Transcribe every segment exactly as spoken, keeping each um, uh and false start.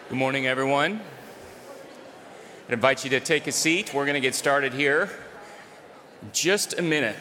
Good morning, everyone. I invite you to take a seat. We're going to get started here in just a minute.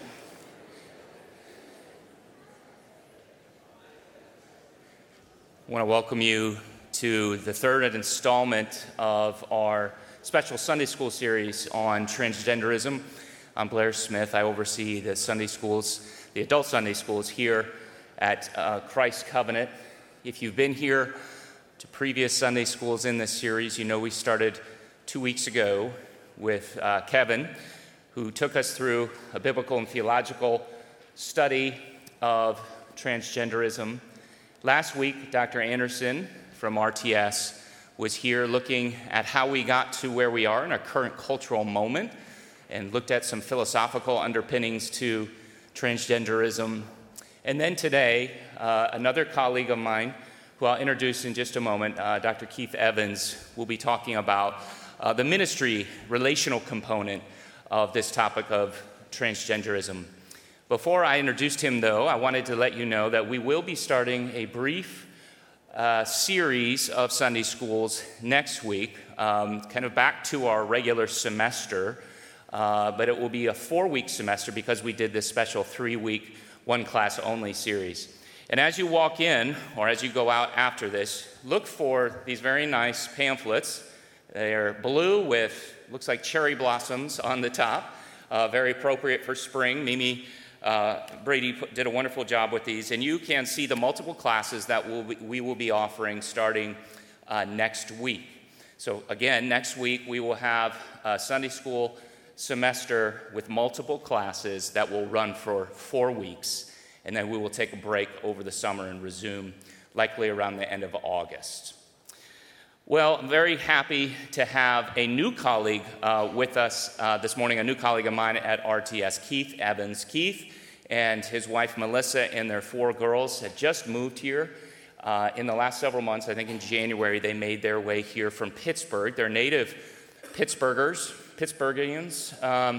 I want to welcome you to the third installment of our special Sunday school series on transgenderism. I'm Blair Smith. I oversee the Sunday schools, the adult Sunday schools here at uh, Christ Covenant. If you've been here to previous Sunday schools in this series, you know we started two weeks ago with uh, Kevin, who took us through a biblical and theological study of transgenderism. Last week, Doctor Anderson from R T S was here looking at how we got to where we are in our current cultural moment and looked at some philosophical underpinnings to transgenderism. And then today, uh, another colleague of mine, who I'll introduce in just a moment, uh, Doctor Keith Evans, will be talking about uh, the ministry relational component of this topic of transgenderism. Before I introduced him, though, I wanted to let you know that we will be starting a brief uh, series of Sunday schools next week, um, kind of back to our regular semester, uh, but it will be a four-week semester because we did this special three-week, one-class-only series. And as you walk in, or as you go out after this, look for these very nice pamphlets. They are blue with, looks like cherry blossoms on the top, uh, very appropriate for spring. Mimi uh, Brady put, did a wonderful job with these. And you can see the multiple classes that we'll be, we will be offering starting uh, next week. So again, next week we will have a Sunday school semester with multiple classes that will run for four weeks. And then we will take a break over the summer and resume likely around the end of August. Well, I'm very happy to have a new colleague uh, with us uh, this morning, a new colleague of mine at R T S, Keith Evans. Keith and his wife Melissa and their four girls had just moved here uh, in the last several months. I think in January they made their way here from Pittsburgh. They're native Pittsburghers, Pittsburghians. Um,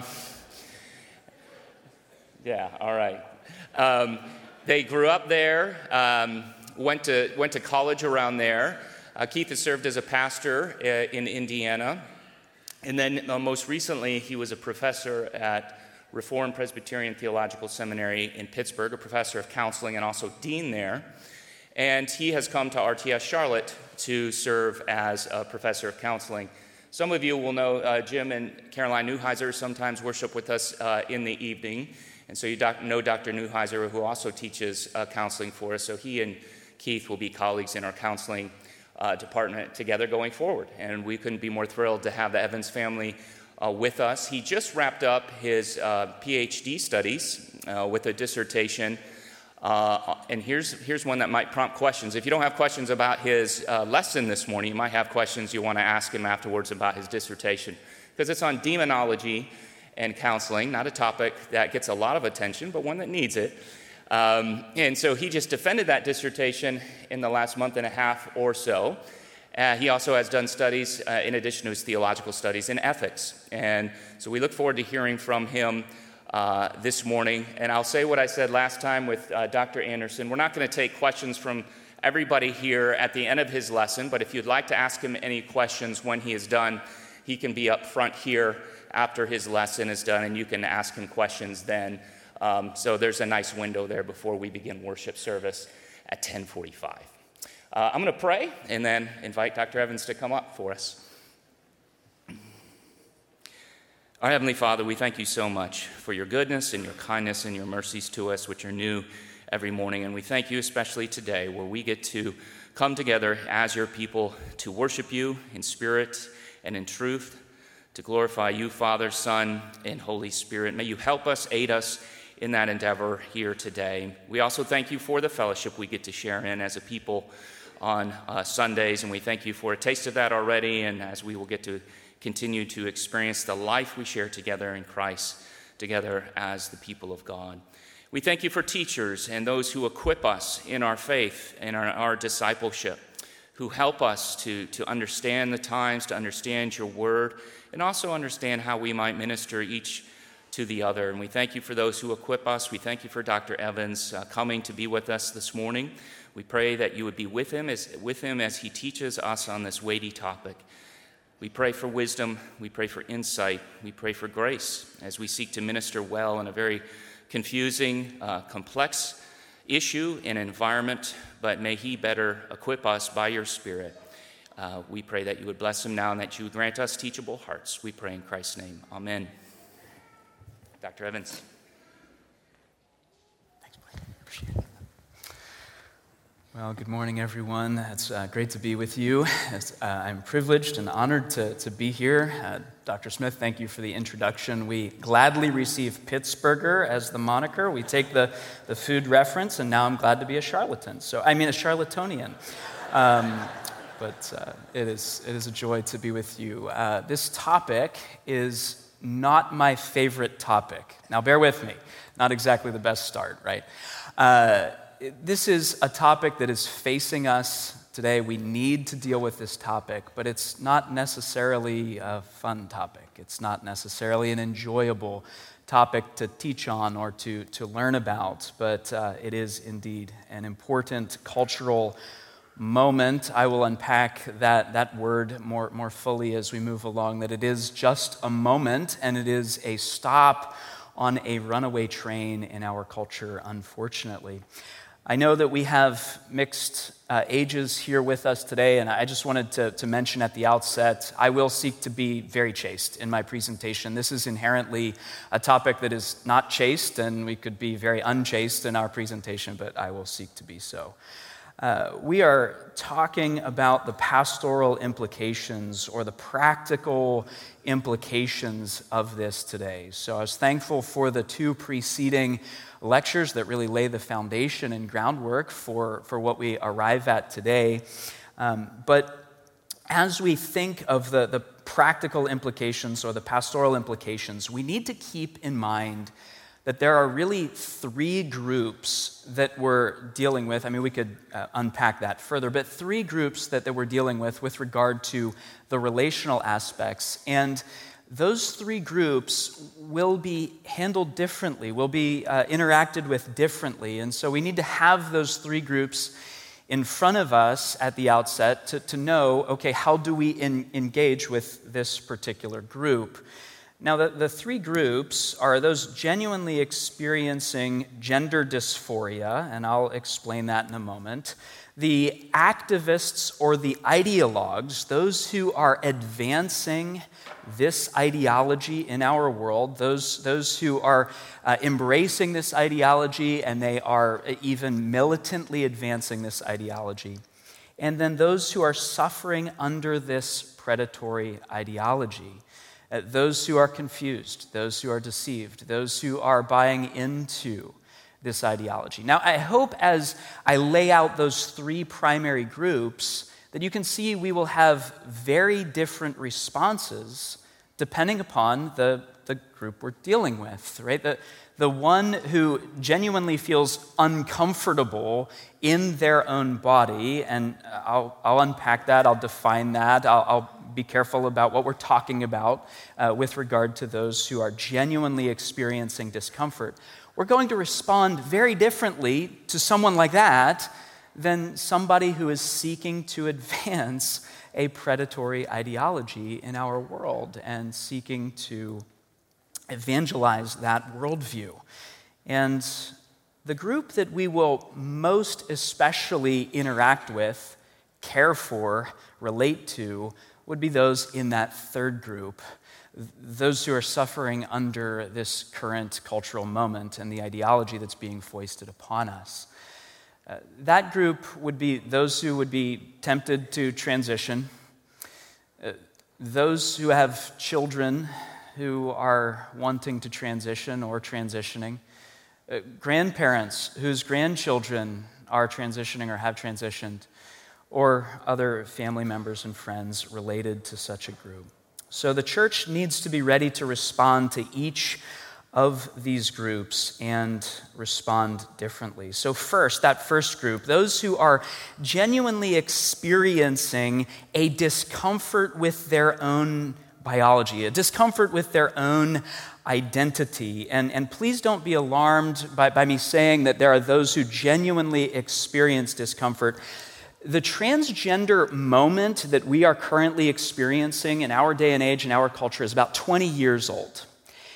yeah, all right. Um, they grew up there, um, went to went to college around there. Uh, Keith has served as a pastor uh, in Indiana. And then uh, most recently, he was a professor at Reformed Presbyterian Theological Seminary in Pittsburgh, a professor of counseling and also dean there. And he has come to R T S Charlotte to serve as a professor of counseling. Some of you will know uh, Jim and Caroline Neuheiser sometimes worship with us uh, in the evening. And so you doc- know Doctor Neuheiser, who also teaches uh, counseling for us. So he and Keith will be colleagues in our counseling uh, department together going forward. And we couldn't be more thrilled to have the Evans family uh, with us. He just wrapped up his uh, P H D studies uh, with a dissertation. Uh, and here's, here's one that might prompt questions. If you don't have questions about his uh, lesson this morning, you might have questions you want to ask him afterwards about his dissertation. Because it's on demonology and counseling, not a topic that gets a lot of attention, but one that needs it. Um, and so he just defended that dissertation in the last month and a half or so. Uh, he also has done studies, uh, in addition to his theological studies, in ethics. And so we look forward to hearing from him uh, this morning. And I'll say what I said last time with uh, Doctor Anderson. We're not going to take questions from everybody here at the end of his lesson, but if you'd like to ask him any questions when he is done, he can be up front here after his lesson is done, and you can ask him questions then. Um, so there's a nice window there before we begin worship service at ten forty-five. Uh, I'm going to pray and then invite Doctor Evans to come up for us. Our Heavenly Father, we thank you so much for your goodness and your kindness and your mercies to us, which are new every morning. And we thank you especially today where we get to come together as your people to worship you in spirit and in truth, to glorify you, Father, Son, and Holy Spirit. May you help us, aid us in that endeavor here today. We also thank you for the fellowship we get to share in as a people on uh, Sundays, and we thank you for a taste of that already, and as we will get to continue to experience the life we share together in Christ, together as the people of God. We thank you for teachers and those who equip us in our faith and our, our discipleship, who help us to, to understand the times, to understand your word, and also understand how we might minister each to the other. And we thank you for those who equip us. We thank you for Doctor Evans uh, coming to be with us this morning. We pray that you would be with him as with him as he teaches us on this weighty topic. We pray for wisdom. We pray for insight. We pray for grace as we seek to minister well in a very confusing, uh, complex issue and environment, but may he better equip us by your Spirit. Uh, we pray that you would bless him now and that you would grant us teachable hearts. We pray in Christ's name. Amen. Doctor Evans. Thanks, Blake. Appreciate it. Well, good morning, everyone. It's uh, great to be with you. It's, uh, I'm privileged and honored to, to be here. Uh, Doctor Smith, thank you for the introduction. We gladly receive Pittsburgher as the moniker. We take the, the food reference, and now I'm glad to be a charlatan. So, I mean, a charlatonian. Um, but uh, it is it is a joy to be with you. Uh, this topic is not my favorite topic. Now, bear with me. Not exactly the best start, right? Uh, This is a topic that is facing us today. We need to deal with this topic, but it's not necessarily a fun topic. It's not necessarily an enjoyable topic to teach on or to, to learn about, but uh, it is indeed an important cultural moment. I will unpack that, that word more, more fully as we move along, that it is just a moment and it is a stop on a runaway train in our culture, unfortunately. I know that we have mixed uh, ages here with us today, and I just wanted to, to mention at the outset, I will seek to be very chaste in my presentation. This is inherently a topic that is not chaste, and we could be very unchaste in our presentation, but I will seek to be so. Uh, we are talking about the pastoral implications or the practical implications of this today. So I was thankful for the two preceding lectures that really lay the foundation and groundwork for, for what we arrive at today. Um, but as we think of the, the practical implications or the pastoral implications, we need to keep in mind that there are really three groups that we're dealing with. I mean, we could uh, unpack that further, but three groups that, that we're dealing with with regard to the relational aspects. And those three groups will be handled differently, will be uh, interacted with differently. And so we need to have those three groups in front of us at the outset to, to know, okay, how do we in, engage with this particular group? Now, the, the three groups are those genuinely experiencing gender dysphoria, and I'll explain that in a moment. The activists or the ideologues, those who are advancing this ideology in our world, those, those who are uh, embracing this ideology and they are even militantly advancing this ideology. And then those who are suffering under this predatory ideology. Uh, those who are confused, those who are deceived, those who are buying into this ideology. Now, I hope as I lay out those three primary groups that you can see we will have very different responses depending upon the, the group we're dealing with, right? The, the one who genuinely feels uncomfortable in their own body, and I'll, I'll unpack that, I'll define that, I'll, I'll be careful about what we're talking about uh, with regard to those who are genuinely experiencing discomfort. We're going to respond very differently to someone like that than somebody who is seeking to advance a predatory ideology in our world and seeking to evangelize that worldview. And the group that we will most especially interact with, care for, relate to, would be those in that third group, those who are suffering under this current cultural moment and the ideology that's being foisted upon us. Uh, that group would be those who would be tempted to transition, uh, those who have children who are wanting to transition or transitioning, uh, grandparents whose grandchildren are transitioning or have transitioned, or other family members and friends related to such a group. So the church needs to be ready to respond to each of these groups and respond differently. So first, that first group, those who are genuinely experiencing a discomfort with their own biology, a discomfort with their own identity. And, and please don't be alarmed by, by me saying that there are those who genuinely experience discomfort. The transgender moment that we are currently experiencing in our day and age, in our culture, is about twenty years old.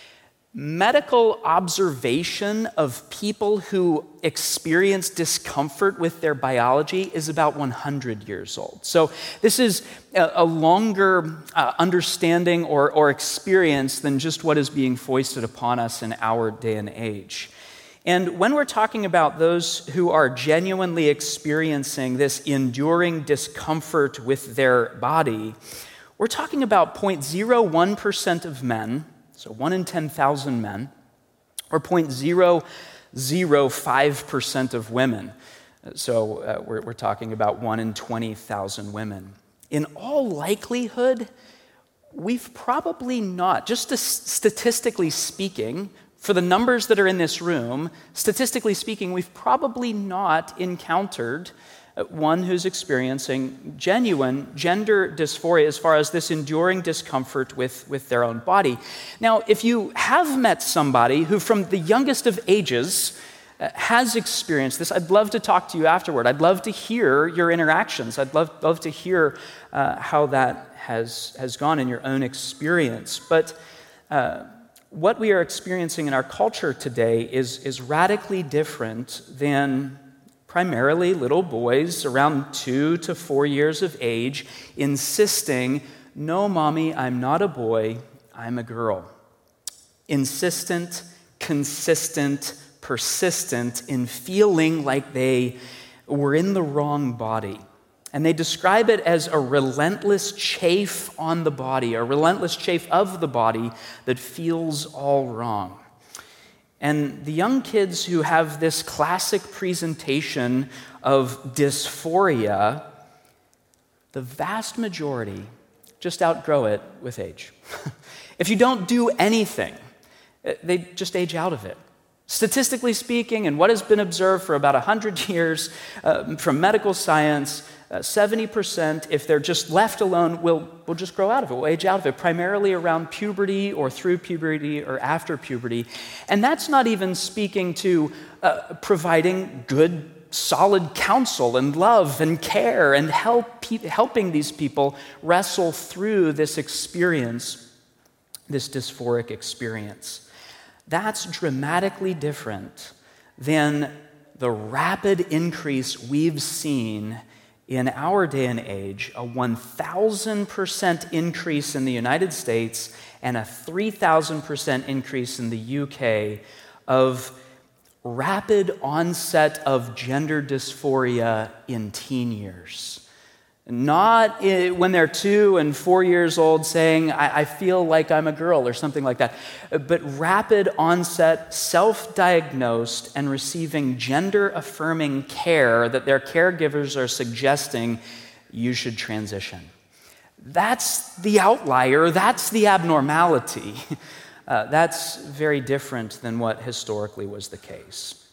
Medical observation of people who experience discomfort with their biology is about one hundred years old. So this is a, a longer uh, understanding or, or experience than just what is being foisted upon us in our day and age. And when we're talking about those who are genuinely experiencing this enduring discomfort with their body, we're talking about zero point zero one percent of men, so one in ten thousand men, or zero point zero zero five percent of women. So uh, we're, we're talking about one in twenty thousand women. In all likelihood, we've probably not, just statistically speaking, for the numbers that are in this room, statistically speaking, we've probably not encountered one who's experiencing genuine gender dysphoria as far as this enduring discomfort with, with their own body. Now, if you have met somebody who from the youngest of ages uh, has experienced this, I'd love to talk to you afterward. I'd love to hear your interactions. I'd love, love to hear uh, how that has, has gone in your own experience. But uh, what we are experiencing in our culture today is, is radically different than primarily little boys around two to four years of age insisting, "No, mommy, I'm not a boy, I'm a girl." Insistent, consistent, persistent in feeling like they were in the wrong body. And they describe it as a relentless chafe on the body, a relentless chafe of the body that feels all wrong. And the young kids who have this classic presentation of dysphoria, the vast majority just outgrow it with age. If you don't do anything, they just age out of it. Statistically speaking, and what has been observed for about one hundred years uh, from medical science, uh, seventy percent, if they're just left alone, will, will just grow out of it, will age out of it, primarily around puberty or through puberty or after puberty. And that's not even speaking to uh, providing good, solid counsel and love and care and help pe- helping these people wrestle through this experience, this dysphoric experience. That's dramatically different than the rapid increase we've seen in our day and age, a one thousand percent increase in the United States and a three thousand percent increase in the U K of rapid onset of gender dysphoria in teen years. Not when they're two and four years old saying, I, I feel like I'm a girl or something like that, but rapid onset, self-diagnosed, and receiving gender-affirming care that their caregivers are suggesting you should transition. That's the outlier, that's the abnormality. Uh, that's very different than what historically was the case.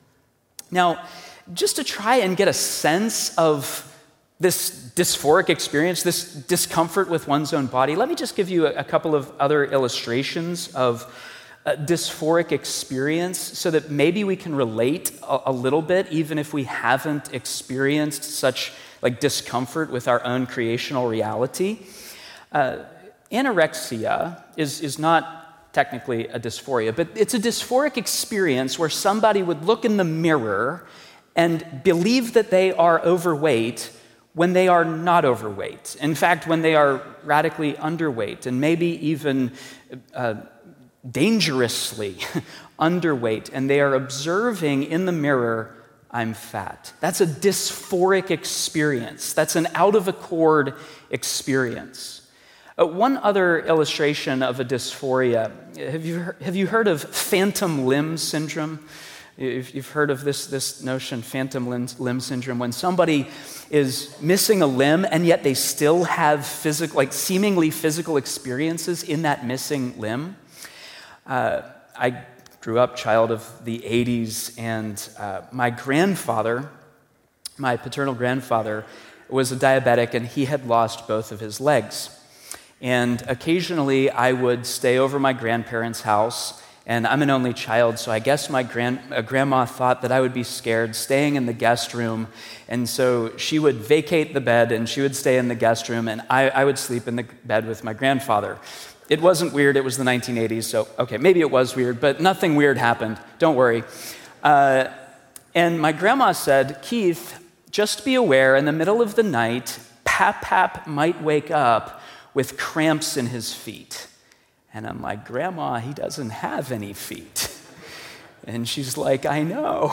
Now, just to try and get a sense of this dysphoric experience, this discomfort with one's own body, let me just give you a, a couple of other illustrations of a dysphoric experience so that maybe we can relate a, a little bit, even if we haven't experienced such like discomfort with our own creational reality. Uh, anorexia is, is not technically a dysphoria, but it's a dysphoric experience where somebody would look in the mirror and believe that they are overweight when they are not overweight. In fact, when they are radically underweight and maybe even uh, dangerously underweight, and they are observing in the mirror, I'm fat. That's a dysphoric experience. That's an out-of-accord experience. Uh, one other illustration of a dysphoria, have you, have you heard of phantom limb syndrome? If you've heard of this, this notion, phantom limb, limb syndrome, when somebody is missing a limb and yet they still have physical, like seemingly physical experiences in that missing limb. Uh, I grew up child of the eighties, and uh, my grandfather, my paternal grandfather, was a diabetic, and he had lost both of his legs. And occasionally I would stay over my grandparents' house, and I'm an only child, so I guess my grand, uh, grandma thought that I would be scared staying in the guest room, and so she would vacate the bed and she would stay in the guest room, and I, I would sleep in the bed with my grandfather. It wasn't weird, it was the nineteen eighties, so okay, maybe it was weird, but nothing weird happened, don't worry. Uh, and my grandma said, Keith, just be aware, in the middle of the night, Pap Pap might wake up with cramps in his feet. And I'm like, Grandma, he doesn't have any feet. And she's like, I know.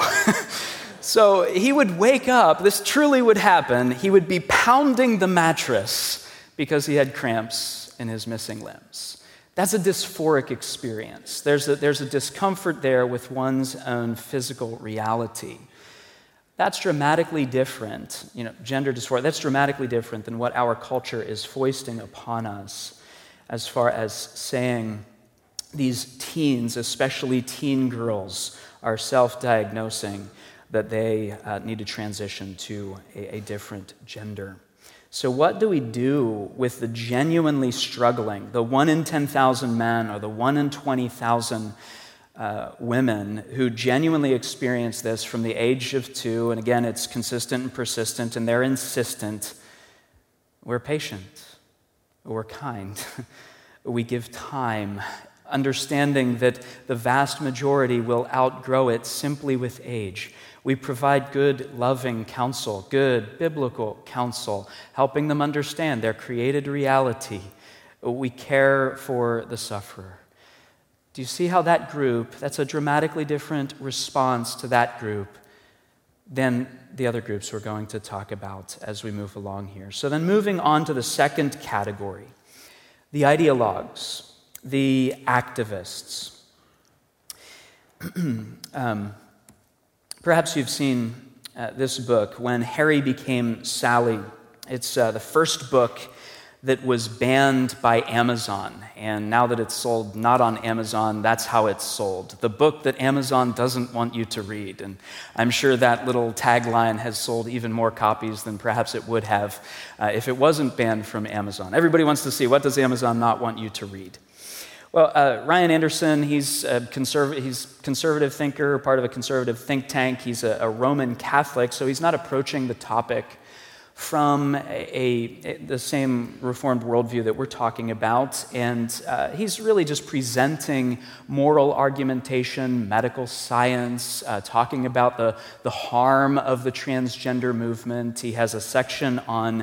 So he would wake up, this truly would happen, he would be pounding the mattress because he had cramps in his missing limbs. That's a dysphoric experience. There's a, there's a discomfort there with one's own physical reality. That's dramatically different, you know, gender dysphoria, that's dramatically different than what our culture is foisting upon us as far as saying these teens, especially teen girls, are self-diagnosing that they uh, need to transition to a, a different gender. So what do we do with the genuinely struggling, the one in ten thousand men or the one in twenty thousand uh, women who genuinely experience this from the age of two, and again, it's consistent and persistent, and they're insistent? We're patient. We're kind. We give time, understanding that the vast majority will outgrow it simply with age. We provide good, loving counsel, good biblical counsel, helping them understand their created reality. We care for the sufferer. Do you see how that group, that's a dramatically different response to that group than the other groups we're going to talk about as we move along here. So then moving on to the second category, the ideologues, the activists. um, perhaps you've seen uh, this book, When Harry Became Sally. It's uh, the first book that was banned by Amazon. And now that it's sold not on Amazon, that's how it's sold. The book that Amazon doesn't want you to read. And I'm sure that little tagline has sold even more copies than perhaps it would have uh, if it wasn't banned from Amazon. Everybody wants to see, what does Amazon not want you to read? Well, uh, Ryan Anderson, he's a conserv- he's conservative thinker, part of a conservative think tank. He's a, a Roman Catholic, so he's not approaching the topic from a, a, the same Reformed worldview that we're talking about. And uh, he's really just presenting moral argumentation, medical science, uh, talking about the, the harm of the transgender movement. He has a section on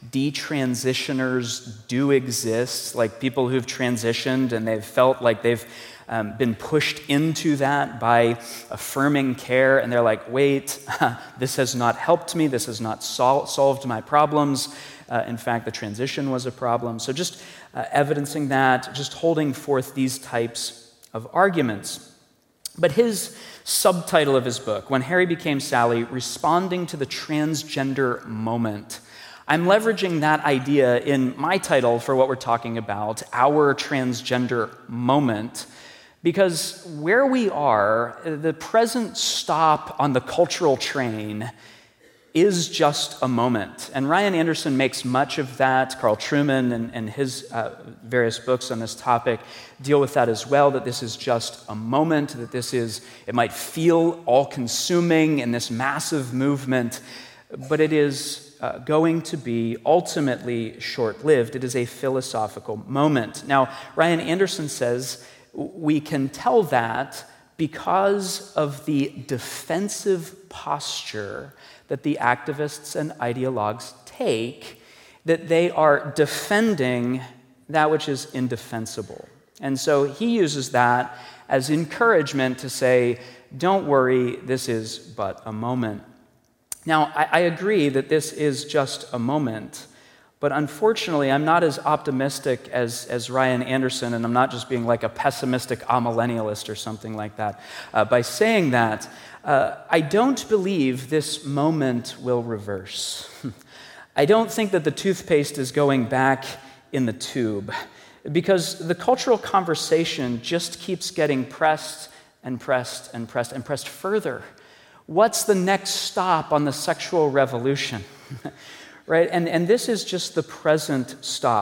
detransitioners do exist, like people who've transitioned and they've felt like they've Um, been pushed into that by affirming care, and they're like, wait, this has not helped me, this has not sol- solved my problems. Uh, in fact, the transition was a problem. So just uh, evidencing that, just holding forth these types of arguments. But his subtitle of his book, When Harry Became Sally, Responding to the Transgender Moment. I'm leveraging that idea in my title for what we're talking about, Our Transgender Moment, because where we are, the present stop on the cultural train is just a moment. And Ryan Anderson makes much of that. Carl Trueman and, and his uh, various books on this topic deal with that as well, that this is just a moment, that this is, it might feel all-consuming in this massive movement, but it is uh, going to be ultimately short-lived. It is a philosophical moment. Now, Ryan Anderson says we can tell that because of the defensive posture that the activists and ideologues take, that they are defending that which is indefensible. And so he uses that as encouragement to say, don't worry, this is but a moment. Now, I, I agree that this is just a moment, but unfortunately, I'm not as optimistic as, as Ryan Anderson, and I'm not just being like a pessimistic amillennialist or something like that. Uh, by saying that, uh, I don't believe this moment will reverse. I don't think that the toothpaste is going back in the tube, because the cultural conversation just keeps getting pressed and pressed and pressed and pressed further. What's the next stop on the sexual revolution? Right? And, and this is just the present stop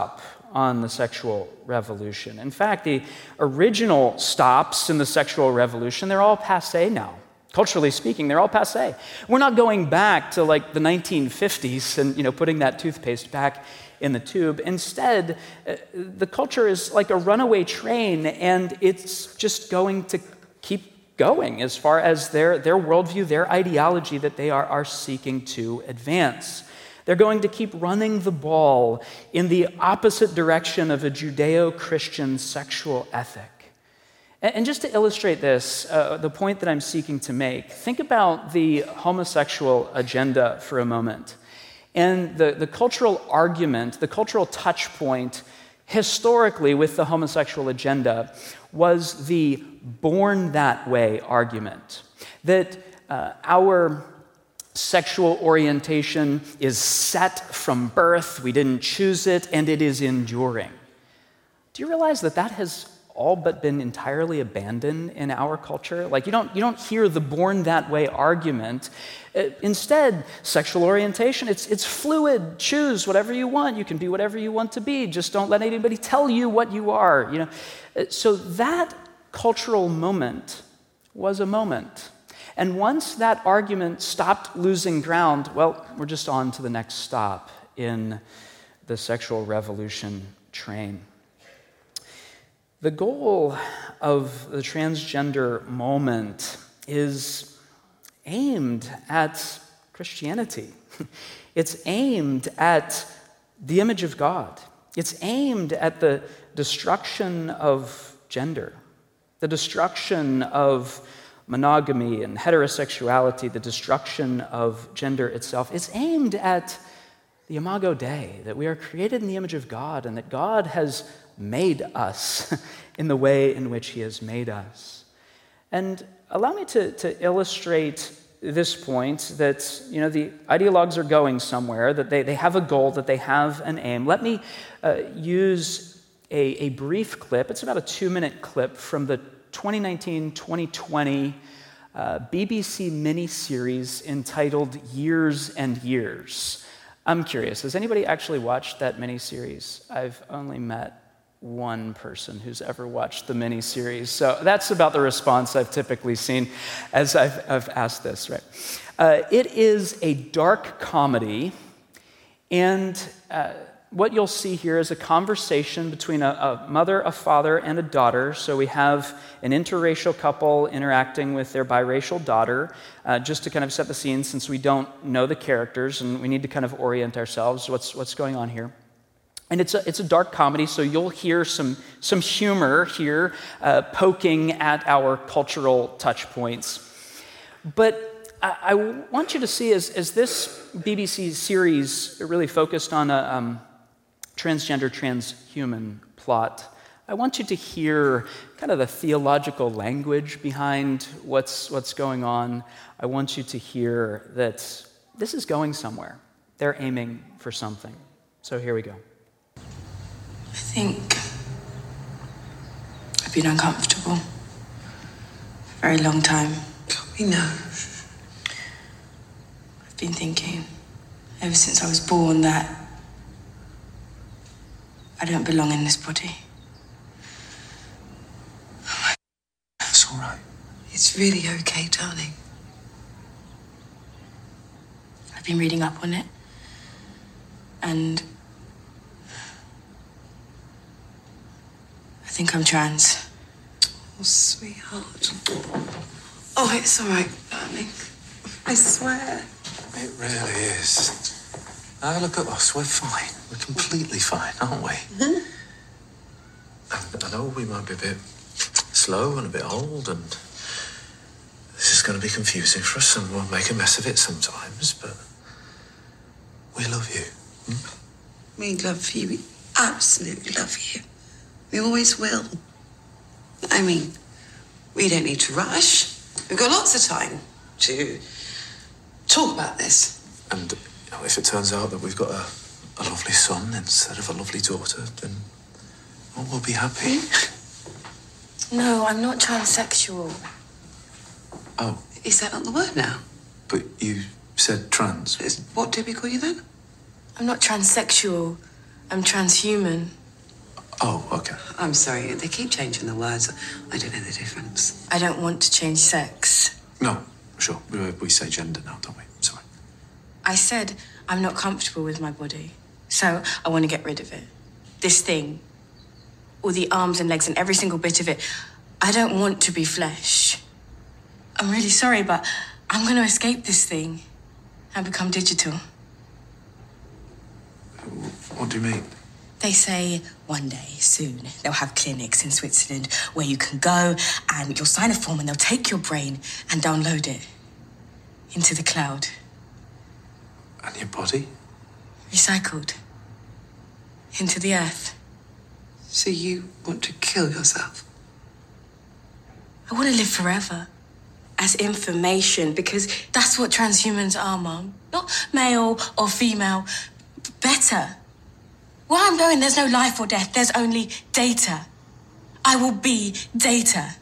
on the sexual revolution. In fact, the original stops in the sexual revolution, they're all passé now. Culturally speaking, they're all passé. We're not going back to like the nineteen fifties and, you know, putting that toothpaste back in the tube. Instead, uh, the culture is like a runaway train, and it's just going to keep going as far as their, their worldview, their ideology that they are, are seeking to advance. They're going to keep running the ball in the opposite direction of a Judeo-Christian sexual ethic. And, and just to illustrate this, uh, the point that I'm seeking to make, think about the homosexual agenda for a moment. And the, the cultural argument, the cultural touch point historically with the homosexual agenda was the born that way argument. That uh, our sexual orientation is set from birth, we didn't choose it, and it is enduring. Do you realize that that has all but been entirely abandoned in our culture? Like, you don't you don't hear the born that way argument. Uh, instead, sexual orientation, it's it's fluid. Choose whatever you want. You can be whatever you want to be. Just don't let anybody tell you what you are. You know, uh, so that cultural moment was a moment. And once that argument stopped losing ground, well, we're just on to the next stop in the sexual revolution train. The goal of the transgender moment is aimed at Christianity. It's aimed at the image of God. It's aimed at the destruction of gender, the destruction of monogamy and heterosexuality, the destruction of gender itself. It's aimed at the Imago Dei, that we are created in the image of God and that God has made us in the way in which he has made us. And allow me to, to illustrate this point that, you know, the ideologues are going somewhere, that they, they have a goal, that they have an aim. Let me uh, use a, a brief clip. It's about a two-minute clip from the twenty nineteen twenty twenty uh, B B C miniseries entitled Years and Years. I'm curious, has anybody actually watched that miniseries? I've only met one person who's ever watched the miniseries. So that's about the response I've typically seen as I've, I've asked this, right? Uh, it is a dark comedy, and uh, what you'll see here is a conversation between a, a mother, a father, and a daughter. So we have an interracial couple interacting with their biracial daughter, uh, just to kind of set the scene since we don't know the characters and we need to kind of orient ourselves. What's, what's going on here? And it's a, it's a dark comedy, so you'll hear some, some humor here uh, poking at our cultural touch points. But I, I want you to see, as, as this B B C series really focused on a um, transgender, transhuman plot, I want you to hear kind of the theological language behind what's, what's going on. I want you to hear that this is going somewhere. They're aiming for something. So here we go. I think I've been uncomfortable for a very long time. We know. I've been thinking ever since I was born that I don't belong in this body. That's all right. It's really okay, darling. I've been reading up on it, and I think I'm trans. Oh, sweetheart. Oh, it's all right, darling. I swear. It really is. Now look at us, we're fine. We're completely fine, aren't we? Mm-hmm. And I know we might be a bit slow and a bit old, and this is going to be confusing for us, and we'll make a mess of it sometimes, but we love you. Hmm? We love you. We absolutely love you. We always will. I mean, we don't need to rush. We've got lots of time to talk about this. And you know, if it turns out that we've got a, a lovely son instead of a lovely daughter, then well, we'll be happy. No, I'm not transsexual. Oh, Is that not the word now? but you said trans. Is, what did we call you then? I'm not transsexual. I'm transhuman. Oh, okay. I'm sorry, they keep changing the words. I don't know the difference. I don't want to change sex. No, sure. We, we say gender now, don't we? Sorry. I said I'm not comfortable with my body, so I want to get rid of it. This thing, all the arms and legs and every single bit of it. I don't want to be flesh. I'm really sorry, but I'm going to escape this thing and become digital. What do you mean? They say one day, soon, they'll have clinics in Switzerland where you can go and you'll sign a form and they'll take your brain and download it into the cloud. And your body? Recycled. Into the earth. So you want to kill yourself? I want to live forever. As information, because that's what transhumans are, Mum. Not male or female, b- better. Where I'm going, there's no life or death. There's only data. I will be data.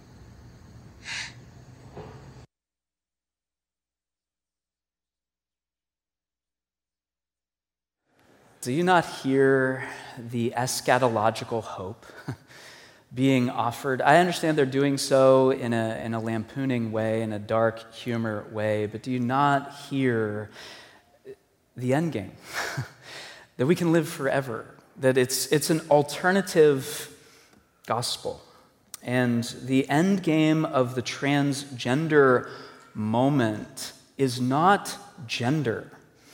Do you not hear the eschatological hope being offered? I understand they're doing so in a, in a lampooning way, in a dark humor way, but do you not hear the end game? That we can live forever, that it's, it's an alternative gospel. And the end game of the transgender moment is not gender.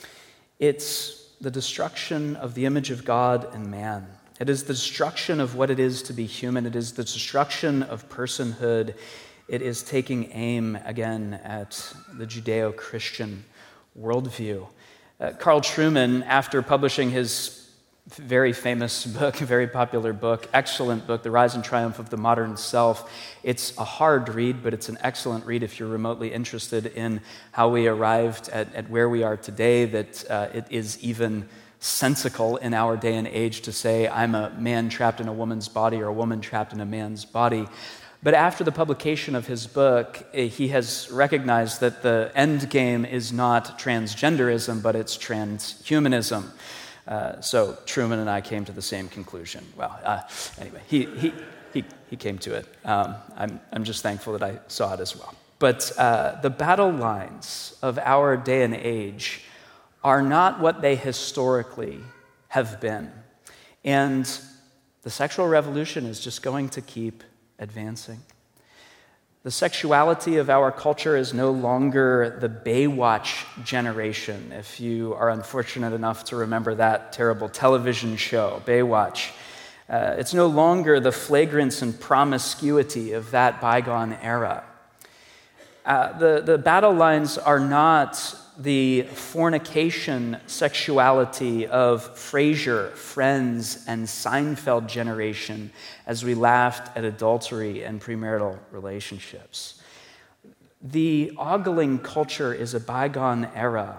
It's the destruction of the image of God in man. It is the destruction of what it is to be human. It is the destruction of personhood. It is taking aim, again, at the Judeo-Christian worldview. Uh, Carl Trueman, after publishing his very famous book, very popular book, excellent book, The Rise and Triumph of the Modern Self. It's a hard read, but it's an excellent read if you're remotely interested in how we arrived at, at where we are today, that uh, it is even sensical in our day and age to say, I'm a man trapped in a woman's body or a woman trapped in a man's body. But after the publication of his book, he has recognized that the end game is not transgenderism, but it's transhumanism. Uh, so Trueman and I came to the same conclusion. Well, uh, anyway, he, he he he came to it. Um, I'm I'm just thankful that I saw it as well. But uh, the battle lines of our day and age are not what they historically have been, and the sexual revolution is just going to keep advancing. The sexuality of our culture is no longer the Baywatch generation, if you are unfortunate enough to remember that terrible television show, Baywatch. Uh, it's no longer the flagrance and promiscuity of that bygone era. Uh, the, the battle lines are not the fornication sexuality of Frasier, Friends, and Seinfeld generation as we laughed at adultery and premarital relationships. The ogling culture is a bygone era.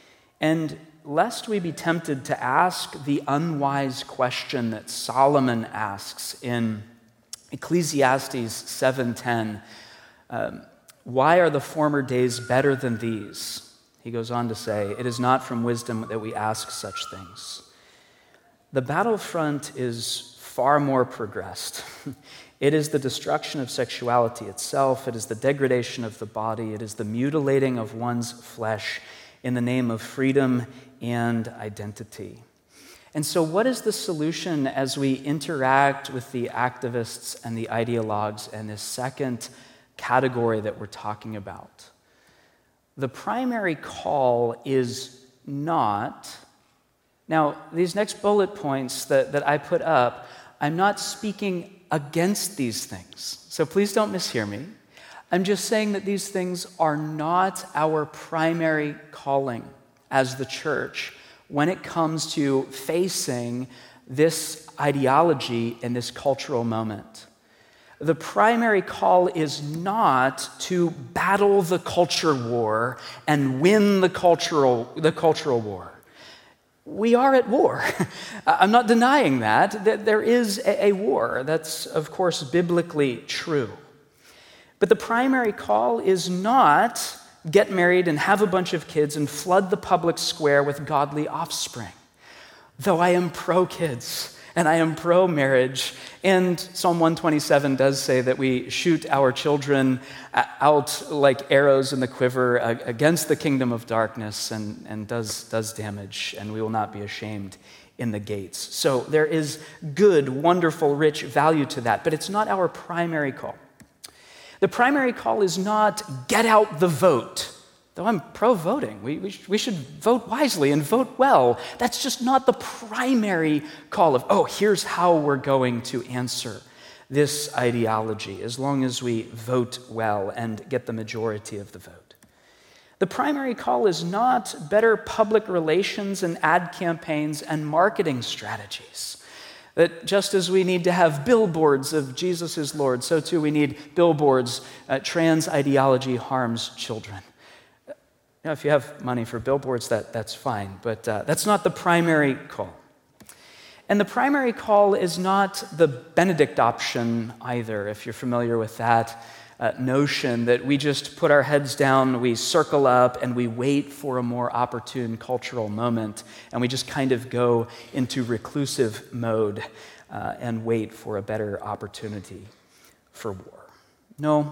And lest we be tempted to ask the unwise question that Solomon asks in Ecclesiastes seven ten, um, why are the former days better than these? He goes on to say, it is not from wisdom that we ask such things. The battlefront is far more progressed. It is the destruction of sexuality itself. It is the degradation of the body. It is the mutilating of one's flesh in the name of freedom and identity. And so what is the solution as we interact with the activists and the ideologues and this second category that we're talking about? The primary call is not, now these next bullet points that, that I put up, I'm not speaking against these things. So please don't mishear me. I'm just saying that these things are not our primary calling as the church when it comes to facing this ideology in this cultural moment. The primary call is not to battle the culture war and win the cultural, the cultural war. We are at war. I'm not denying that, that there is a, a war. That's, of course, biblically true. But the primary call is not get married and have a bunch of kids and flood the public square with godly offspring. Though I am pro-kids, and I am pro-marriage. And Psalm one twenty-seven does say that we shoot our children out like arrows in the quiver against the kingdom of darkness, and, and does, does damage, and we will not be ashamed in the gates. So there is good, wonderful, rich value to that, but it's not our primary call. The primary call is not get out the vote. Though I'm pro-voting, we, we, we should vote wisely and vote well. That's just not the primary call of, oh, here's how we're going to answer this ideology, as long as we vote well and get the majority of the vote. The primary call is not better public relations and ad campaigns and marketing strategies. That just as we need to have billboards of Jesus is Lord, so too we need billboards, uh, trans ideology harms children. You know, if you have money for billboards, that, that's fine, but uh, that's not the primary call. And the primary call is not the Benedict option either, if you're familiar with that uh, notion that we just put our heads down, we circle up, and we wait for a more opportune cultural moment, and we just kind of go into reclusive mode uh, and wait for a better opportunity for war. No.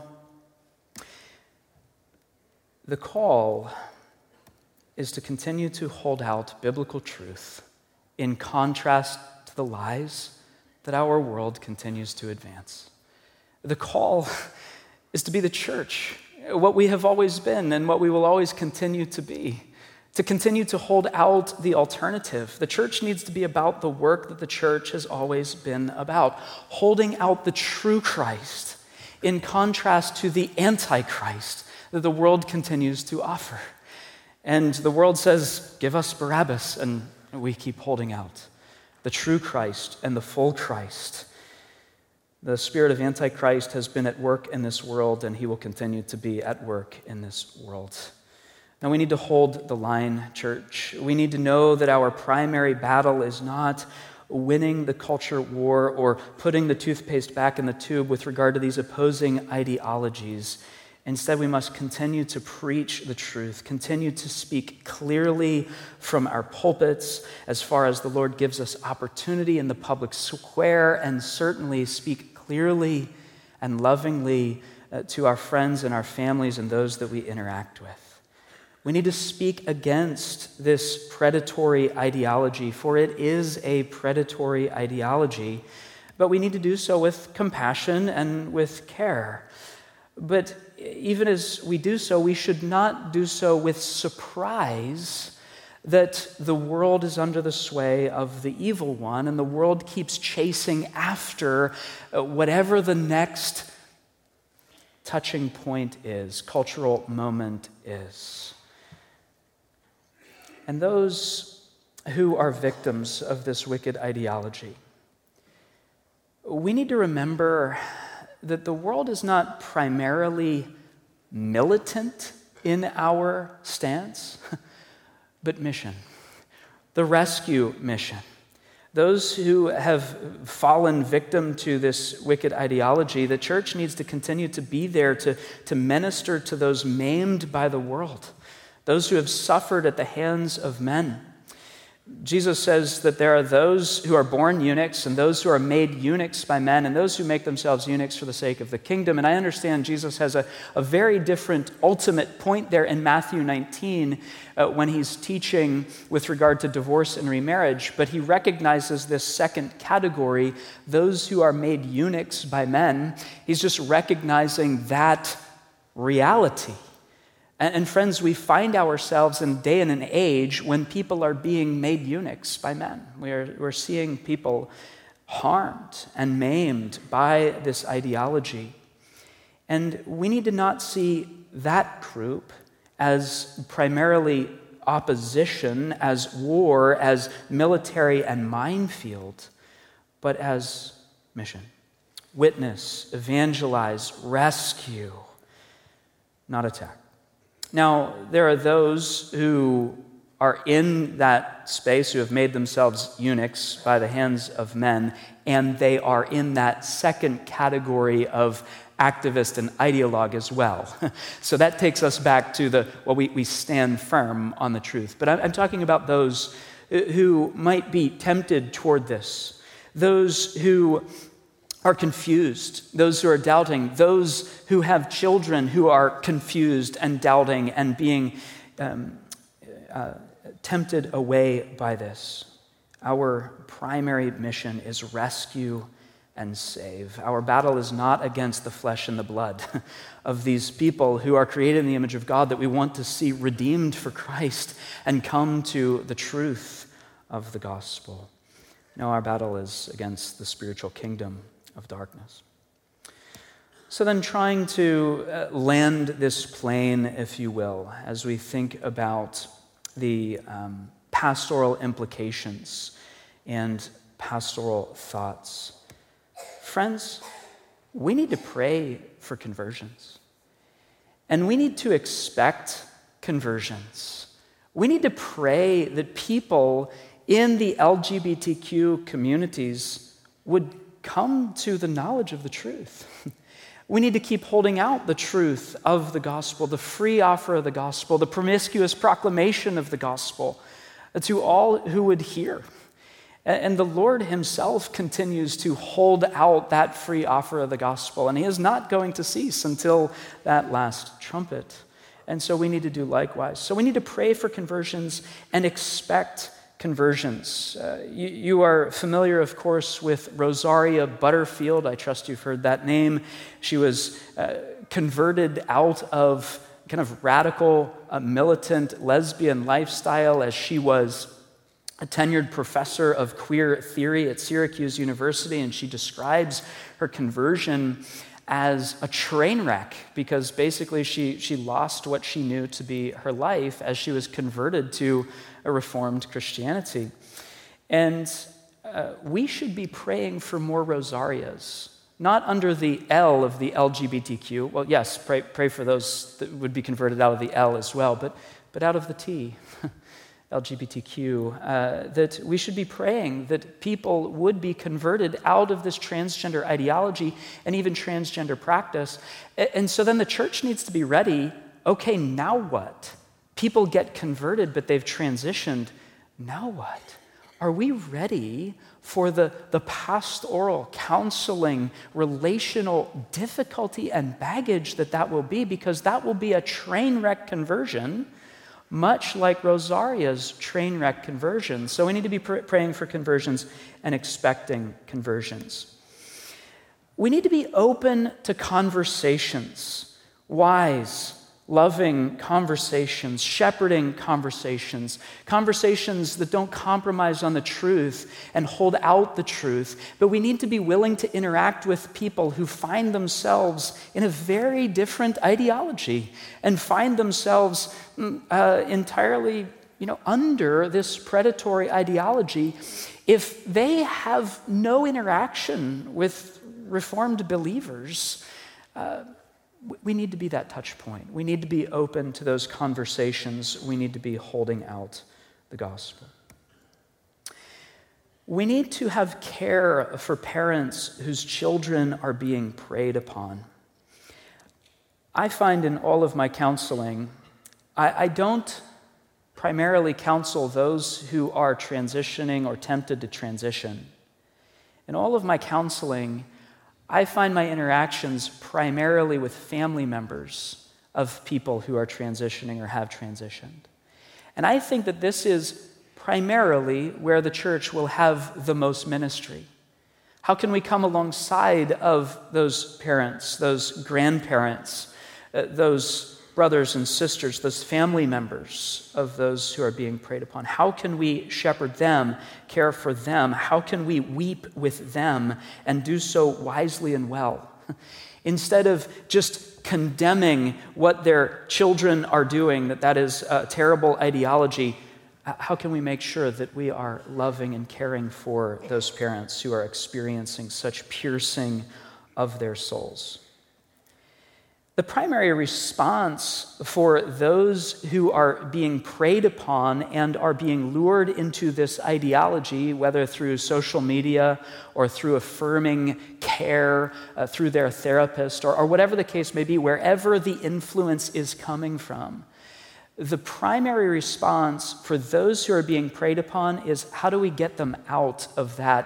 The call is to continue to hold out biblical truth in contrast to the lies that our world continues to advance. The call is to be the church, what we have always been and what we will always continue to be, to continue to hold out the alternative. The church needs to be about the work that the church has always been about, holding out the true Christ in contrast to the Antichrist that the world continues to offer. And the world says, give us Barabbas, and we keep holding out the true Christ and the full Christ. The spirit of Antichrist has been at work in this world, and he will continue to be at work in this world. Now we need to hold the line, church. We need to know that our primary battle is not winning the culture war or putting the toothpaste back in the tube with regard to these opposing ideologies. Instead, we must continue to preach the truth, continue to speak clearly from our pulpits as far as the Lord gives us opportunity in the public square, and certainly speak clearly and lovingly uh, to our friends and our families and those that we interact with. We need to speak against this predatory ideology, for it is a predatory ideology, but we need to do so with compassion and with care. But even as we do so, we should not do so with surprise that the world is under the sway of the evil one, and the world keeps chasing after whatever the next touching point is, cultural moment is. And those who are victims of this wicked ideology, we need to remember that the world is not primarily militant in our stance, but mission, the rescue mission. Those who have fallen victim to this wicked ideology, the church needs to continue to be there to, to minister to those maimed by the world, those who have suffered at the hands of men. Jesus says that there are those who are born eunuchs and those who are made eunuchs by men and those who make themselves eunuchs for the sake of the kingdom. And I understand Jesus has a, a very different ultimate point there in Matthew nineteen uh, when he's teaching with regard to divorce and remarriage, but he recognizes this second category, those who are made eunuchs by men. He's just recognizing that reality. And friends, we find ourselves in a day and an age when people are being made eunuchs by men. We're, we're seeing people harmed and maimed by this ideology. And we need to not see that group as primarily opposition, as war, as military and minefield, but as mission. Witness, evangelize, rescue, not attack. Now, there are those who are in that space who have made themselves eunuchs by the hands of men, and they are in that second category of activist and ideologue as well. So that takes us back to the, well, we, we stand firm on the truth. But I'm, I'm talking about those who might be tempted toward this, those who are confused, those who are doubting, those who have children who are confused and doubting and being um, uh, tempted away by this. Our primary mission is rescue and save. Our battle is not against the flesh and the blood of these people who are created in the image of God that we want to see redeemed for Christ and come to the truth of the gospel. No, our battle is against the spiritual kingdom of darkness. So then, trying to uh, land this plane, if you will, as we think about the um, pastoral implications and pastoral thoughts. Friends, we need to pray for conversions. And we need to expect conversions. We need to pray that people in the L G B T Q communities would come to the knowledge of the truth. We need to keep holding out the truth of the gospel, the free offer of the gospel, the promiscuous proclamation of the gospel to all who would hear. And the Lord himself continues to hold out that free offer of the gospel, and he is not going to cease until that last trumpet. And so we need to do likewise. So we need to pray for conversions and expect conversions. Uh, you, you are familiar, of course, with Rosaria Butterfield. I trust you've heard that name. She was uh, converted out of kind of radical, uh, militant lesbian lifestyle as she was a tenured professor of queer theory at Syracuse University, and she describes her conversion as a train wreck because basically she, she lost what she knew to be her life as she was converted to a Reformed Christianity. And uh, we should be praying for more Rosarias, not under the L of the L G B T Q. Well, yes, pray, pray for those that would be converted out of the L as well, but, but out of the T. L G B T Q, uh, that we should be praying that people would be converted out of this transgender ideology and even transgender practice. And so then the church needs to be ready. Okay, now what? People get converted, but they've transitioned. Now what? Are we ready for the, the pastoral, counseling, relational difficulty and baggage that that will be? Because that will be a train wreck conversion, much like Rosaria's train wreck conversion. So we need to be pr- praying for conversions and expecting conversions. We need to be open to conversations, wise, loving conversations, shepherding conversations, conversations that don't compromise on the truth and hold out the truth, but we need to be willing to interact with people who find themselves in a very different ideology and find themselves uh, entirely, you know, under this predatory ideology. If they have no interaction with Reformed believers, uh, we need to be that touch point. We need to be open to those conversations. We need to be holding out the gospel. We need to have care for parents whose children are being preyed upon. I find in all of my counseling, I, I don't primarily counsel those who are transitioning or tempted to transition. In all of my counseling, I find my interactions primarily with family members of people who are transitioning or have transitioned. And I think that this is primarily where the church will have the most ministry. How can we come alongside of those parents, those grandparents, uh, those brothers and sisters, those family members of those who are being preyed upon? How can we shepherd them, care for them? How can we weep with them and do so wisely and well? Instead of just condemning what their children are doing, that that is a terrible ideology, how can we make sure that we are loving and caring for those parents who are experiencing such piercing of their souls? The primary response for those who are being preyed upon and are being lured into this ideology, whether through social media or through affirming care, uh, through their therapist, or, or whatever the case may be, wherever the influence is coming from, the primary response for those who are being preyed upon is, how do we get them out of that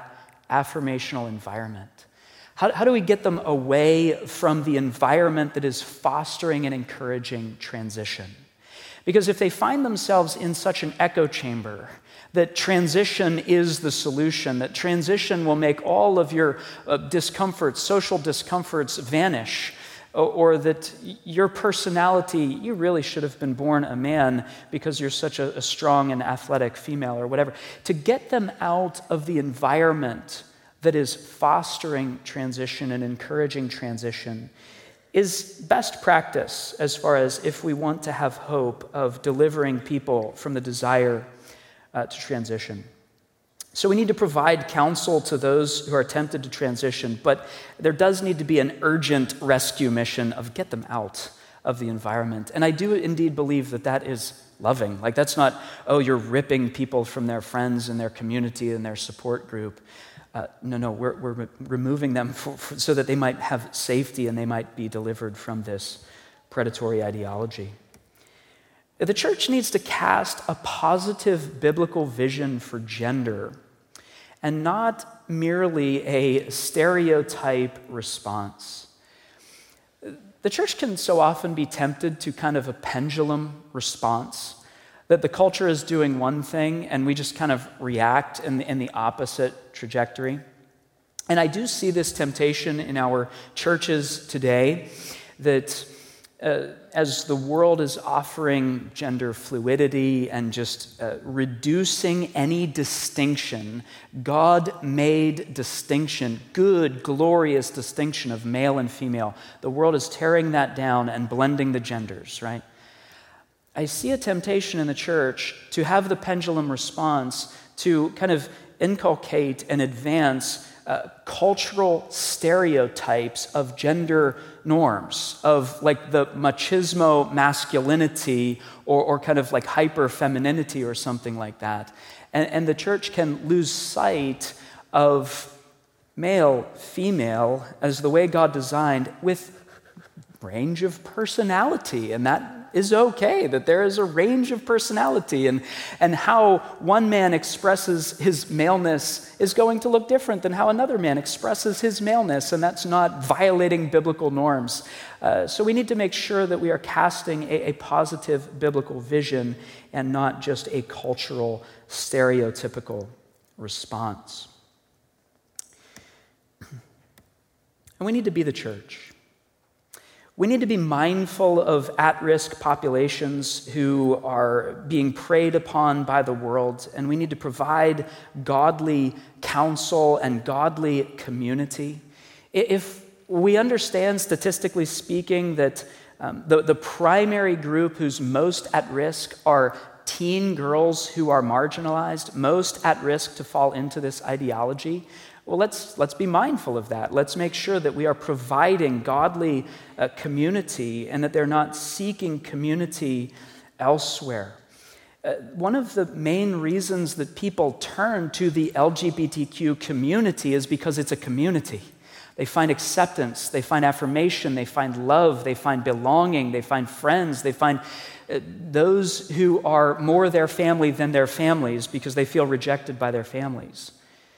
affirmational environment? How, how do we get them away from the environment that is fostering and encouraging transition? Because if they find themselves in such an echo chamber, that transition is the solution, that transition will make all of your uh, discomforts, social discomforts vanish, or, or that your personality, you really should have been born a man because you're such a, a strong and athletic female or whatever, to get them out of the environment that is fostering transition and encouraging transition is best practice as far as if we want to have hope of delivering people from the desire uh, to transition. So we need to provide counsel to those who are tempted to transition, but there does need to be an urgent rescue mission of get them out of the environment. And I do indeed believe that that is loving. Like that's not, oh, you're ripping people from their friends and their community and their support group. Uh, no, no, we're, we're re- removing them for, for, so that they might have safety and they might be delivered from this predatory ideology. The church needs to cast a positive biblical vision for gender and not merely a stereotype response. The church can so often be tempted to kind of a pendulum response, that the culture is doing one thing and we just kind of react in the, in the opposite trajectory. And I do see this temptation in our churches today that uh, as the world is offering gender fluidity and just uh, reducing any distinction, God-made distinction, good, glorious distinction of male and female, the world is tearing that down and blending the genders, right? I see a temptation in the church to have the pendulum response to kind of inculcate and advance uh, cultural stereotypes of gender norms, of like the machismo masculinity or, or kind of like hyper femininity or something like that. And, and the church can lose sight of male, female as the way God designed with range of personality, and that is okay, that there is a range of personality, and, and how one man expresses his maleness is going to look different than how another man expresses his maleness, and that's not violating biblical norms. Uh, so we need to make sure that we are casting a, a positive biblical vision and not just a cultural, stereotypical response. And we need to be the church. We need to be mindful of at-risk populations who are being preyed upon by the world, and we need to provide godly counsel and godly community. If we understand, statistically speaking, that um, the, the primary group who's most at risk are teen girls who are marginalized, most at risk to fall into this ideology, well, let's, let's be mindful of that. Let's make sure that we are providing godly uh, community and that they're not seeking community elsewhere. Uh, one of the main reasons that people turn to the L G B T Q community is because it's a community. They find acceptance, they find affirmation, they find love, they find belonging, they find friends, they find uh, those who are more their family than their families because they feel rejected by their families.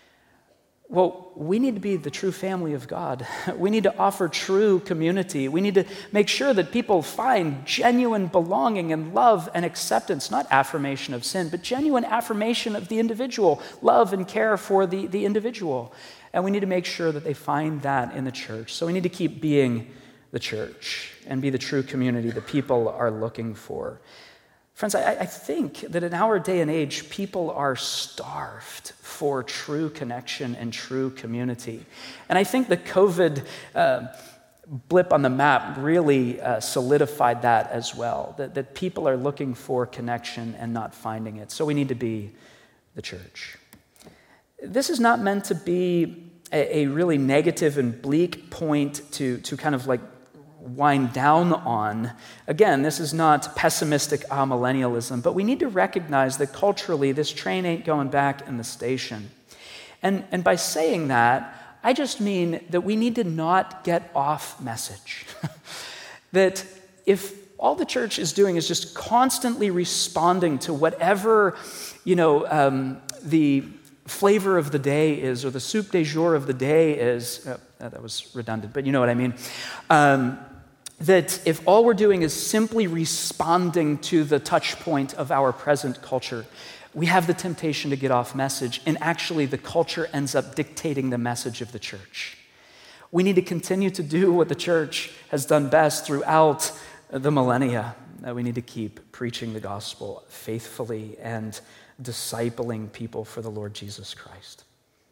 Well, we need to be the true family of God. We need to offer true community. We need to make sure that people find genuine belonging and love and acceptance, not affirmation of sin, but genuine affirmation of the individual, love and care for the, the individual. And we need to make sure that they find that in the church. So we need to keep being the church and be the true community that people are looking for. Friends, I, I think that in our day and age, people are starved for true connection and true community. And I think the COVID uh, blip on the map really uh, solidified that as well, that, that people are looking for connection and not finding it. So we need to be the church. This is not meant to be a, a really negative and bleak point to, to kind of like wind down on. Again, this is not pessimistic amillennialism, but we need to recognize that culturally this train ain't going back in the station. And, and by saying that, I just mean that we need to not get off message. That if all the church is doing is just constantly responding to whatever, you know, um, the flavor of the day is, or the soup de jour of the day is, uh, that was redundant, but you know what I mean, um, that if all we're doing is simply responding to the touch point of our present culture, we have the temptation to get off message, and actually the culture ends up dictating the message of the church. We need to continue to do what the church has done best throughout the millennia. We need to keep preaching the gospel faithfully and discipling people for the Lord Jesus Christ.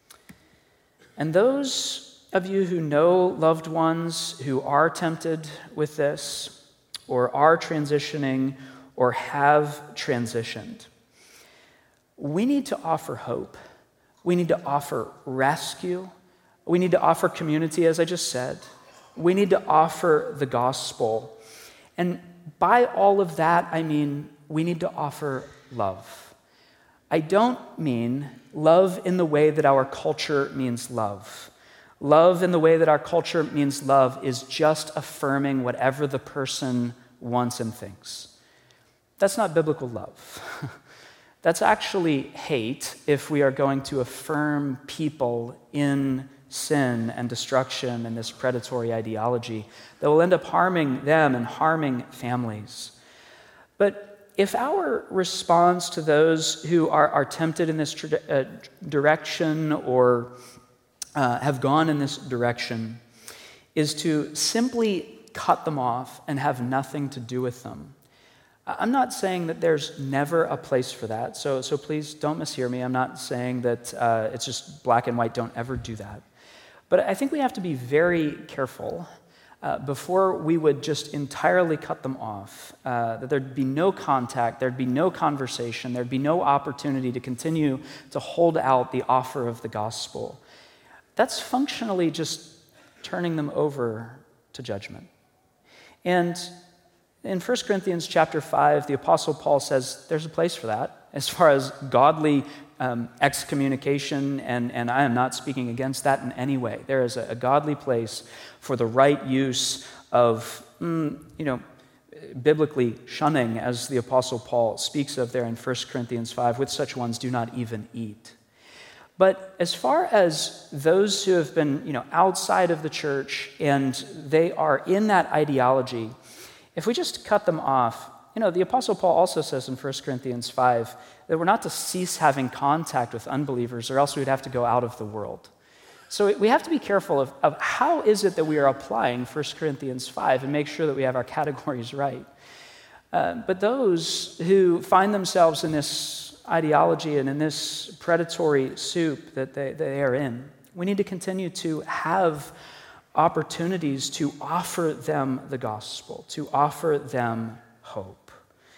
And those of you who know loved ones who are tempted with this, or are transitioning, or have transitioned, we need to offer hope. We need to offer rescue. We need to offer community, as I just said. We need to offer the gospel. And by all of that, I mean we need to offer love. I don't mean love in the way that our culture means love. Love in the way that our culture means love is just affirming whatever the person wants and thinks. That's not biblical love. That's actually hate if we are going to affirm people in sin and destruction and this predatory ideology that will end up harming them and harming families. But if our response to those who are, are tempted in this tra- uh, direction or uh, have gone in this direction is to simply cut them off and have nothing to do with them, I'm not saying that there's never a place for that, so, so please don't mishear me. I'm not saying that uh, it's just black and white, don't ever do that. But I think we have to be very careful uh, before we would just entirely cut them off, uh, that there'd be no contact, there'd be no conversation, there'd be no opportunity to continue to hold out the offer of the gospel. That's functionally just turning them over to judgment. And in First Corinthians chapter five, the Apostle Paul says there's a place for that as far as godly um, excommunication, and, and I am not speaking against that in any way. There is a, a godly place for the right use of, mm, you know, biblically shunning, as the Apostle Paul speaks of there in First Corinthians five, with such ones do not even eat. But as far as those who have been, you know, outside of the church and they are in that ideology, if we just cut them off, you know, the Apostle Paul also says in First Corinthians five that we're not to cease having contact with unbelievers, or else we'd have to go out of the world. So we have to be careful of, of how is it that we are applying First Corinthians five and make sure that we have our categories right. Uh, but those who find themselves in this ideology and in this predatory soup that they, they are in, we need to continue to have opportunities to offer them the gospel, to offer them hope.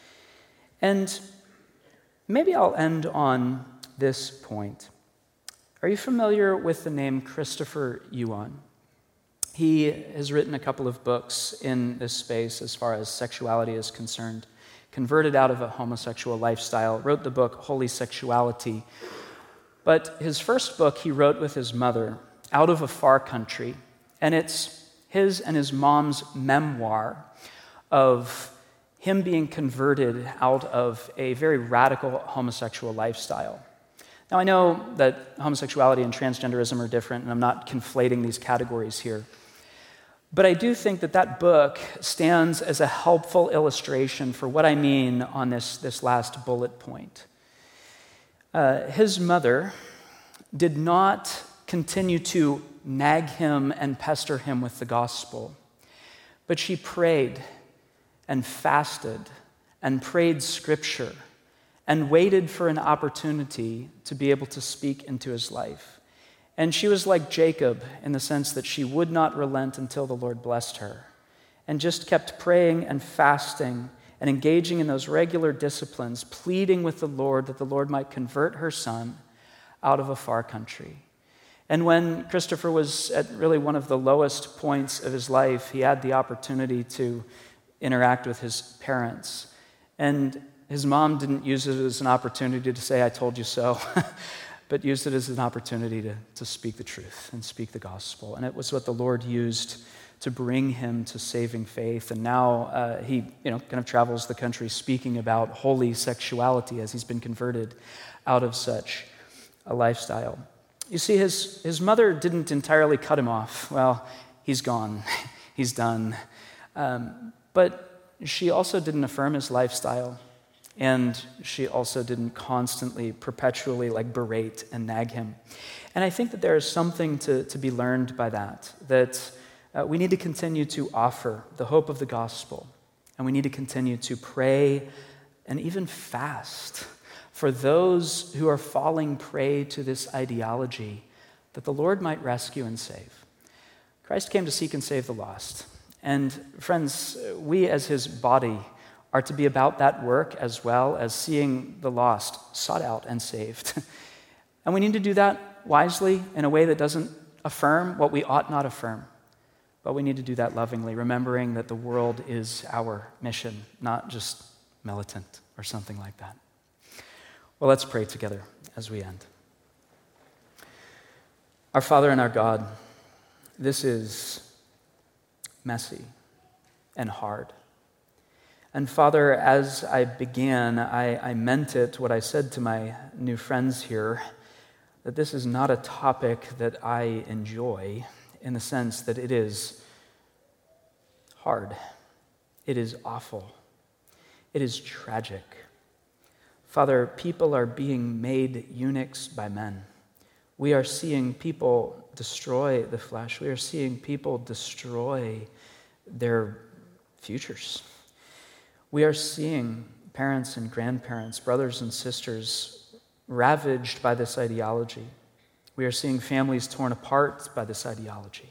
And maybe I'll end on this point. Are you familiar with the name Christopher Yuan? He has written a couple of books in this space as far as sexuality is concerned. Converted out of a homosexual lifestyle, wrote the book Holy Sexuality. But his first book he wrote with his mother out of a far country. And it's his and his mom's memoir of him being converted out of a very radical homosexual lifestyle. Now, I know that homosexuality and transgenderism are different, and I'm not conflating these categories here. But I do think that that book stands as a helpful illustration for what I mean on this, this last bullet point. Uh, his mother did not continue to nag him and pester him with the gospel, but she prayed and fasted and prayed scripture and waited for an opportunity to be able to speak into his life. And she was like Jacob in the sense that she would not relent until the Lord blessed her, and just kept praying and fasting and engaging in those regular disciplines, pleading with the Lord that the Lord might convert her son out of a far country. And when Christopher was at really one of the lowest points of his life, he had the opportunity to interact with his parents. And his mom didn't use it as an opportunity to say, I told you so, but used it as an opportunity to, to speak the truth and speak the gospel. And it was what the Lord used to bring him to saving faith. And now uh, he you know, kind of travels the country speaking about holy sexuality as he's been converted out of such a lifestyle. You see, his, his mother didn't entirely cut him off. Well, he's gone, he's done. Um, but she also didn't affirm his lifestyle, and she also didn't constantly, perpetually like berate and nag him. And I think that there is something to, to be learned by that, that uh, we need to continue to offer the hope of the gospel, and we need to continue to pray and even fast for those who are falling prey to this ideology, that the Lord might rescue and save. Christ came to seek and save the lost. And friends, we as his body are to be about that work as well as seeing the lost sought out and saved. And we need to do that wisely in a way that doesn't affirm what we ought not affirm. But we need to do that lovingly, remembering that the world is our mission, not just militant or something like that. Well, let's pray together as we end. Our Father and our God, this is messy and hard. And Father, as I began, I, I meant it, what I said to my new friends here, that this is not a topic that I enjoy in the sense that it is hard. It is awful. It is tragic. Father, people are being made eunuchs by men. We are seeing people destroy the flesh. We are seeing people destroy their futures. We are seeing parents and grandparents, brothers and sisters ravaged by this ideology. We are seeing families torn apart by this ideology.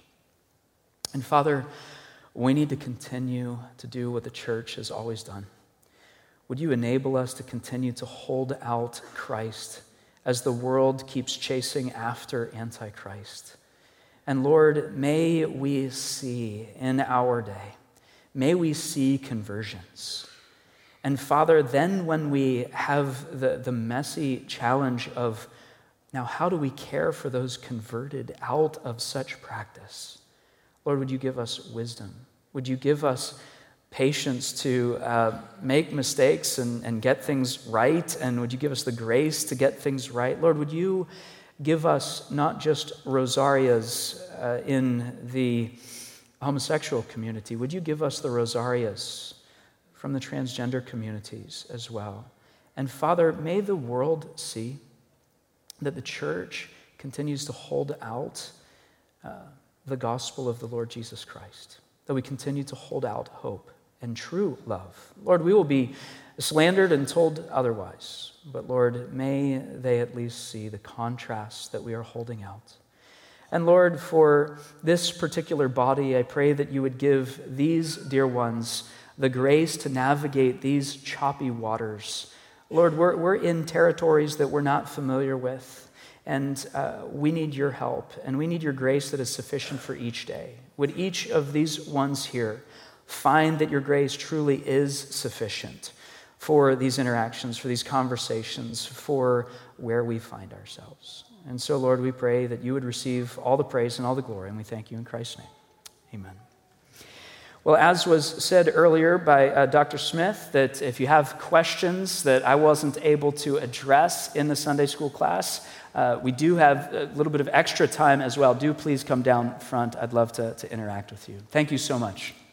And Father, we need to continue to do what the church has always done. Would you enable us to continue to hold out Christ as the world keeps chasing after Antichrist? And Lord, may we see in our day, may we see conversions. And Father, then when we have the, the messy challenge of, now how do we care for those converted out of such practice? Lord, would you give us wisdom? Would you give us patience to uh, make mistakes and, and get things right? And would you give us the grace to get things right? Lord, would you give us not just rosarias uh, in the homosexual community, would you give us the rosarias from the transgender communities as well? And Father, may the world see that the church continues to hold out uh, the gospel of the Lord Jesus Christ, that we continue to hold out hope and true love. Lord, we will be slandered and told otherwise, but Lord, may they at least see the contrast that we are holding out. And Lord, for this particular body, I pray that you would give these dear ones the grace to navigate these choppy waters. Lord, we're, we're in territories that we're not familiar with, and uh, we need your help, and we need your grace that is sufficient for each day. Would each of these ones here find that your grace truly is sufficient for these interactions, for these conversations, for where we find ourselves. And so, Lord, we pray that you would receive all the praise and all the glory, and we thank you in Christ's name. Amen. Well, as was said earlier by uh, Doctor Smith, that if you have questions that I wasn't able to address in the Sunday school class, uh, we do have a little bit of extra time as well. Do please come down front. I'd love to, to interact with you. Thank you so much.